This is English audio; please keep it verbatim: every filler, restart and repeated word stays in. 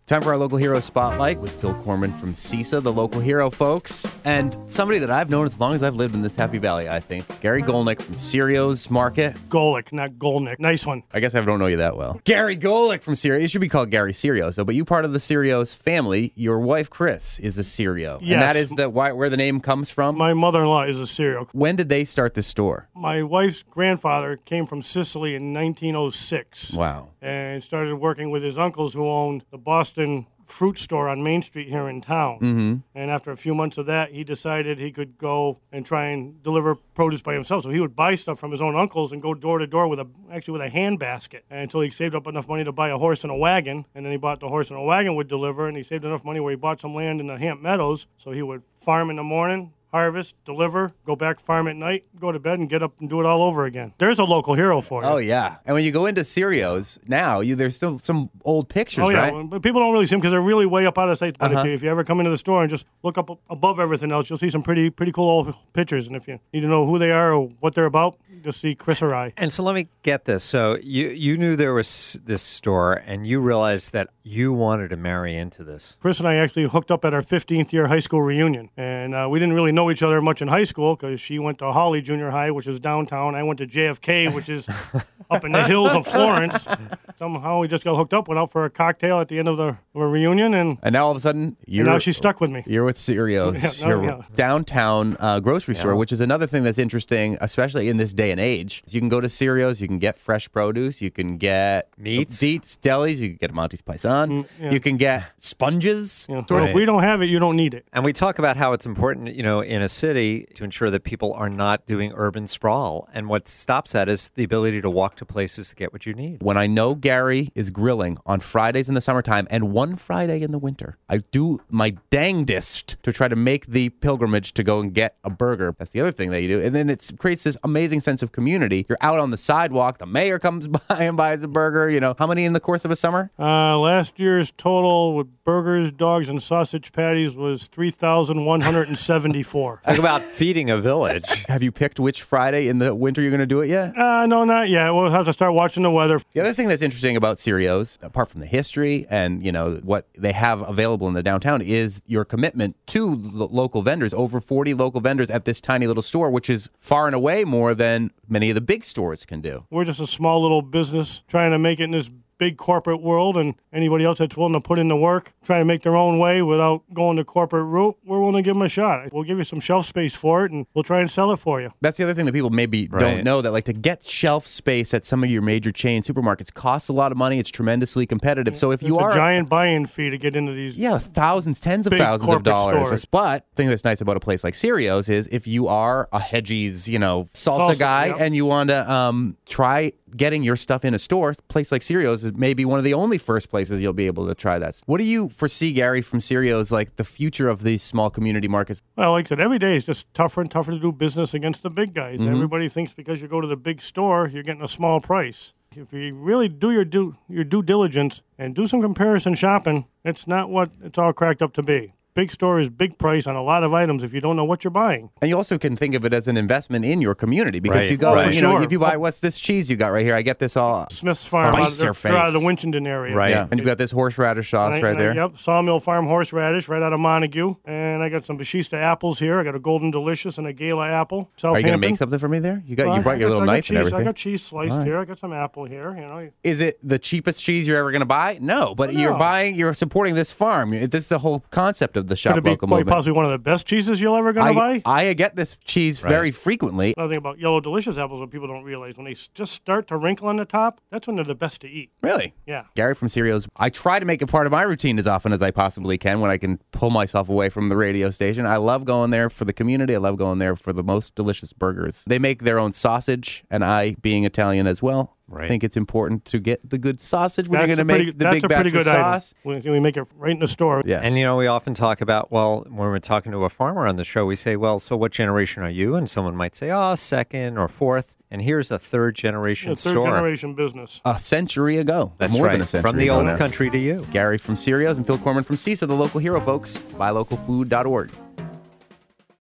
Time for our Local Hero Spotlight with Phil Corman from CISA, the local hero, folks. And somebody that I've known as long as I've lived in this happy valley, I think. Gary Golnick from Cereos Market. Golick, not Golnick. Nice one. I guess I don't know you that well. Gary Golick from Cereos. You should be called Gary Cereos, though. But you part of the Cereos family. Your wife, Chris, is a Cerio. Yes. And that is the why, where the name comes from? My mother-in-law is a cereal. When did they start the store? My wife's grandfather came from Sicily in nineteen oh six. Wow. And started working with his uncles who owned the Boston fruit store on Main Street here in town. Mm-hmm. And after a few months of that, he decided he could go and try and deliver produce by himself. So he would buy stuff from his own uncles and go door to door with a actually with a hand basket until he saved up enough money to buy a horse and a wagon. And then he bought the horse and a wagon would deliver, and he saved enough money where he bought some land in the Hamp Meadows. So he would farm in the morning, harvest, deliver, go back, farm at night, go to bed, and get up and do it all over again. There's a local hero for you. Oh, yeah. And when you go into Cereos now, you, there's still some old pictures, Oh, yeah. right? But people don't really see them because they're really way up out of sight. But Uh-huh. if, you, if you ever come into the store and just look up above everything else, you'll see some pretty pretty cool old pictures. And if you need to know who they are or what they're about, just see Chris or I. And so let me get this. So you, you knew there was this store, and you realized that you wanted to marry into this. Chris and I actually hooked up at our fifteenth year high school reunion. And uh, we didn't really know each other much in high school because she went to Hawley Junior High, which is downtown. I went to J F K, which is up in the hills of Florence. Somehow we just got hooked up, went out for a cocktail at the end of the of a reunion, and, And now all of a sudden, you're, and now she's stuck with me. You're with Cereos, Yeah, no, your yeah. downtown uh, grocery store, Yeah. which is another thing that's interesting, especially in this day and age. You can go to Cereos, you can get fresh produce, you can get Meats. deets, delis, you can get Monty's Paisan, Mm, yeah. you can get sponges. You know, so if Right. we don't have it, you don't need it. And we talk about how it's important, you know, in a city to ensure that people are not doing urban sprawl. And what stops that is the ability to walk to places to get what you need. When I know Gary is grilling on Fridays in the summertime and one Friday in the winter, I do my dangdest to try to make the pilgrimage to go and get a burger. That's the other thing that you do. And then it creates this amazing sense of community. You're out on the sidewalk. The mayor comes by and buys a burger. You know, how many in the course of a summer? Uh, last year's total with burgers, dogs, and sausage patties was three thousand one hundred seventy-four. Talk about feeding a village. Have you picked which Friday in the winter you're going to do it yet? Uh, no, not yet. We'll have to start watching the weather. The other thing that's interesting about Cereos, apart from the history and, you know, what they have available in the downtown, is your commitment to lo- local vendors. Over forty local vendors at this tiny little store, which is far and away more than many of the big stores can do. We're just a small little business trying to make it in this big corporate world, and anybody else that's willing to put in the work, try to make their own way without going the corporate route, we're willing to give them a shot. We'll give you some shelf space for it, and we'll try and sell it for you. That's the other thing that people maybe Right. don't know, that like to get shelf space at some of your major chain supermarkets costs a lot of money. It's tremendously competitive. So if It's you a are giant buy-in fee to get into these. Yeah, thousands, tens of Big thousands of corporate dollars. stores. But the thing that's nice about a place like Cereos is if you are a Hedgies, you know, salsa, Salsa, guy, yep. and you want to um, try getting your stuff in a store, a place like Cereos is maybe one of the only first places you'll be able to try that. What do you foresee, Gary, from Cereos, like the future of these small community markets? Well, like I said, every day is just tougher and tougher to do business against the big guys. Mm-hmm. Everybody thinks because you go to the big store, you're getting a small price. If you really do your due, your due diligence and do some comparison shopping, it's not what it's all cracked up to be. Big store is big price on a lot of items if you don't know what you're buying. And you also can think of it as an investment in your community because Right, you go, right. you know, Sure. if you buy, what's this cheese you got right here? I get this all, Smith's Farm, out Bites of, they're, your they're out of the face. Winchendon area. Right. yeah, and you've got this horseradish sauce And I- right and I- there. Yep, Sawmill Farm horseradish right out of Montague. And I got some Bashista apples here. I got a Golden Delicious and a Gala apple. Are you going to Southampton. make something for me there? You got, Well, you brought I your got- little I got knife cheese, and everything. I got cheese sliced All right. here. I got some apple here. You know, Is it the cheapest cheese you're ever going to buy? No, but No. you're buying, you're supporting this farm. This is the whole concept of the shop could it be local quite movement. possibly one of the best cheeses you'll ever gonna buy. I, I get this cheese Right. very frequently. Another thing about Yellow Delicious apples, what people don't realize, when they s- just start to wrinkle on the top, that's when they're the best to eat. Really? Yeah. Gary from Cereos. I try to make it part of my routine as often as I possibly can when I can pull myself away from the radio station. I love going there for the community. I love going there for the most delicious burgers. They make their own sausage, and I, being Italian as well, Right. think it's important to get the good sausage when That's you're a going to pretty- make the that's big a batch pretty of good item. sauce. We, we make it right in the store. Yeah. And, you know, we often talk about, well, when we're talking to a farmer on the show, we say, well, so what generation are you? And someone might say, oh, second or fourth. And here's a third generation A third store. generation business. A century ago. That's More right. than a century From the ago old now. country to you. Gary from Cereos and Phil Corman from CISA, the local hero, folks. buy local food dot org.